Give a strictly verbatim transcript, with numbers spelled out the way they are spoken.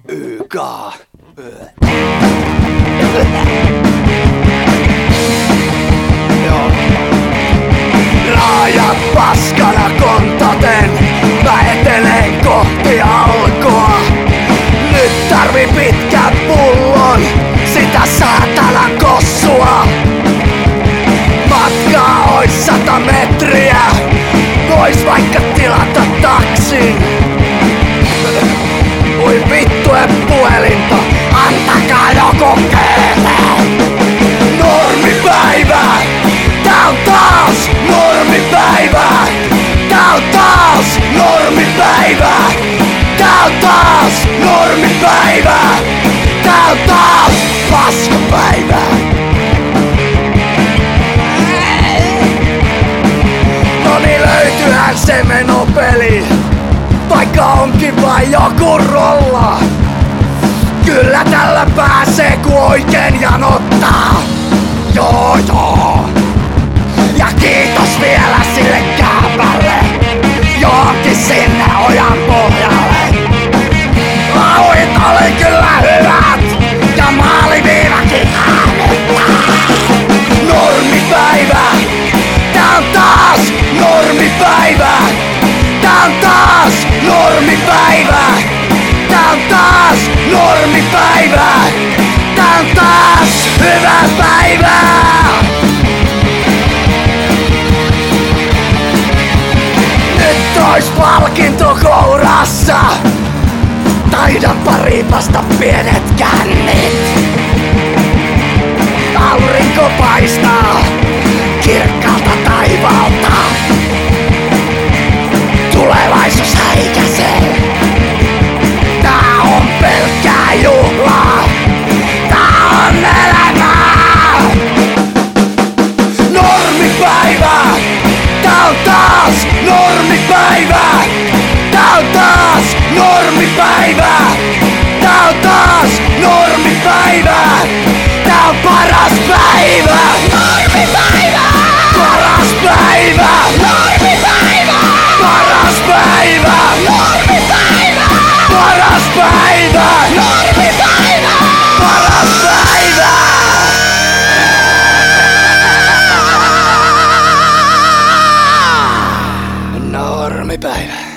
YK. Joo. Raajat paskana kontaten, mä etenen kohti alkoa. Nyt tarvi pitkän pullon, sitä saatanan kossua. Matkaa ois sata metriä, vois vaikka tilata taksin. Oi vittu en puhelinta, antakaa joku keele. Normipäivä, tää on taas normipäivä. Tää on taas normipäivä. Tää on taas normipäivä. Tää on taas paskapäivä. No niin, löytyyhän se menopeli, vaikka onkin vain joku rolla. Kyllä tällä pääsee kun oikein janottaa. Joo joo. Ja kiitos vielä sille kääpälle, johonkin sinne ojan pohjalle. Lauit oli kyllä hyvät ja maaliviivakin äänettä. Normipäivä, tää on taas normipäivä. Tää on taas normipäivä. Tää on taas normipäivä. Tää on taas hyvä päivä. Nyt ois palkinto kourassa. Taidanpa riipasta pienet kännit. Aurinko paistaa kirkkaalta taivaalta. Tulevaisuus häikäsee. Tää on pelkkää juhlaa. Tää on elämää. Normipäivä. Tää on taas normipäivä. Tää on taas normipäivä. Tää on taas normipäivä. Tää on paras päivä. Normipäivä. Paras päivä. Normipäivä. Paras päivä. Normipäivä. Paras päivä. Normipäivä. Paras päivä. Normipäivä.